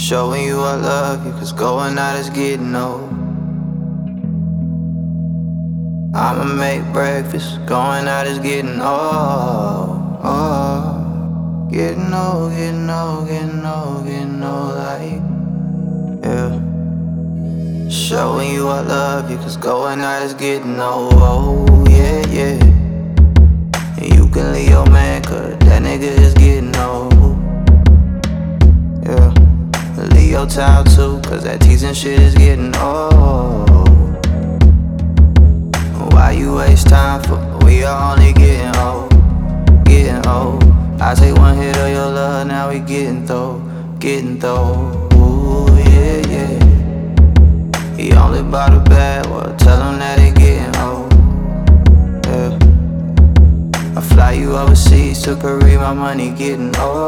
Showing you I love you, cause going out is getting old. I'ma make breakfast, going out is getting old. Getting old, getting old, getting old, getting old, like, yeah. Showing you I love you, cause going out is getting old. Oh, yeah, yeah. And you can leave your man, cause that nigga is getting old. Yeah. Leave your child too, cause that teasing shit is getting old. Why you waste time for, we are only getting old. Getting old. I take one hit of your love, now we getting through. Ooh, yeah, yeah. He only bought a bad, well, tell him that it getting old. Yeah. I fly you overseas to Korea, my money getting old.